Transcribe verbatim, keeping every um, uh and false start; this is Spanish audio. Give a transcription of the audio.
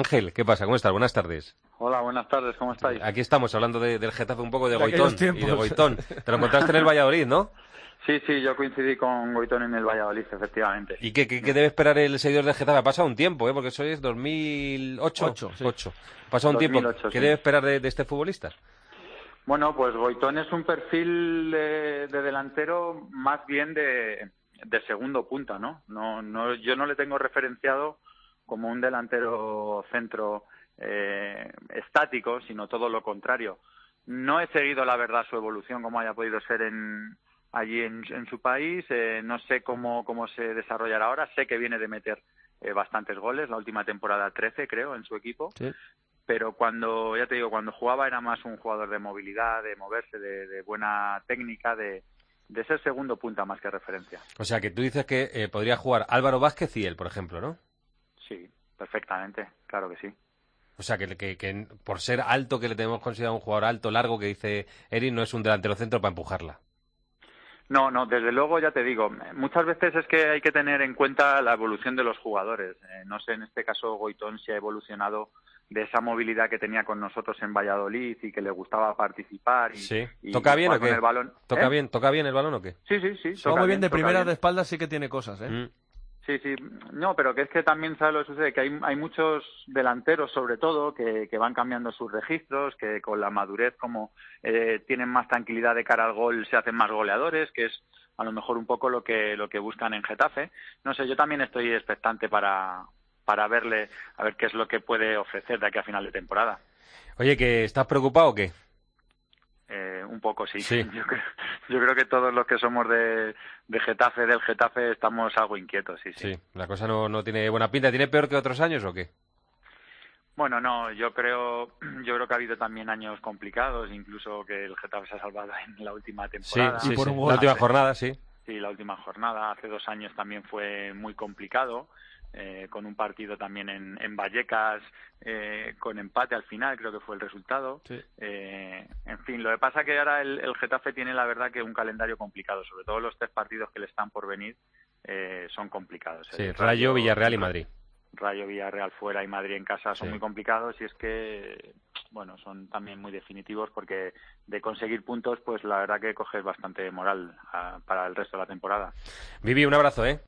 Ángel, ¿qué pasa? ¿Cómo estás? Buenas tardes. Hola, buenas tardes, ¿cómo estáis? Aquí estamos hablando de, del Getafe, un poco de, de Goitón y de Goitón. Te lo encontraste en el Valladolid, ¿no? Sí, sí, yo coincidí con Goitón en el Valladolid, efectivamente. ¿Y qué, qué, qué debe esperar el seguidor del Getafe? Ha pasado un tiempo, ¿eh? Porque eso es dos mil ocho. Ocho, sí. ocho. Ha pasado un dos mil ocho, tiempo. ¿Qué sí. debe esperar de, de este futbolista? Bueno, pues Goitón es un perfil de, de delantero más bien de, de segundo punta, ¿no? No, no, yo no le tengo referenciado como un delantero centro eh, estático, sino todo lo contrario. No he seguido, la verdad, su evolución como haya podido ser en allí en, en su país. Eh, no sé cómo, cómo se desarrollará ahora. Sé que viene de meter eh, bastantes goles. La última temporada trece, creo, en su equipo. Sí. Pero cuando, ya te digo, cuando jugaba era más un jugador de movilidad, de moverse, de, de buena técnica, de, de ser segundo punta más que referencia. O sea, que tú dices que eh, podría jugar Álvaro Vázquez y él, por ejemplo, ¿no? Sí, perfectamente, claro que sí. O sea, que, que, que por ser alto, que le tenemos considerado un jugador alto, largo, que dice Eric, no es un delantero centro para empujarla. No, no, desde luego ya te digo, muchas veces es que hay que tener en cuenta la evolución de los jugadores. Eh, no sé, en este caso Goitón se ha evolucionado de esa movilidad que tenía con nosotros en Valladolid y que le gustaba participar y, sí. y ¿Toca y bien jugar o qué? con el balón. ¿Toca ¿Eh? bien, ¿Toca bien el balón o qué? Sí, sí, sí. Juega toca muy bien de toca primera, bien. de espaldas sí que tiene cosas, ¿eh? Mm. Sí, sí. No, pero que es que también, ¿sabes lo que sucede? Que hay, hay muchos delanteros, sobre todo, que, que van cambiando sus registros, que con la madurez, como eh, tienen más tranquilidad de cara al gol, se hacen más goleadores, que es a lo mejor un poco lo que lo que buscan en Getafe. No sé, yo también estoy expectante para, para verle, a ver qué es lo que puede ofrecer de aquí a final de temporada. Oye, ¿que estás preocupado o qué? Eh, un poco, sí. Sí. Yo creo, yo creo que todos los que somos de, de Getafe, del Getafe, estamos algo inquietos, sí, sí. Sí, la cosa no, no tiene buena pinta. ¿Tiene peor que otros años o qué? Bueno, no, yo creo, yo creo que ha habido también años complicados, incluso que el Getafe se ha salvado en la última Sí, temporada. sí, por sí. un gol. La última jornada, sí. Sí, la última jornada. Hace dos años también fue muy complicado, eh, con un partido también en, en Vallecas, eh, con empate al final, creo que fue el resultado. Sí. Eh, en fin, lo que pasa es que ahora el, el Getafe tiene la verdad que un calendario complicado, sobre todo los tres partidos que le están por venir eh, son complicados. Sí, El Rayo, Villarreal y Madrid. Rayo, Villarreal fuera y Madrid en casa son Sí. muy complicados y es que, bueno, son también muy definitivos porque de conseguir puntos, pues la verdad que coges bastante moral a, para el resto de la temporada. Vivi, un abrazo, ¿eh?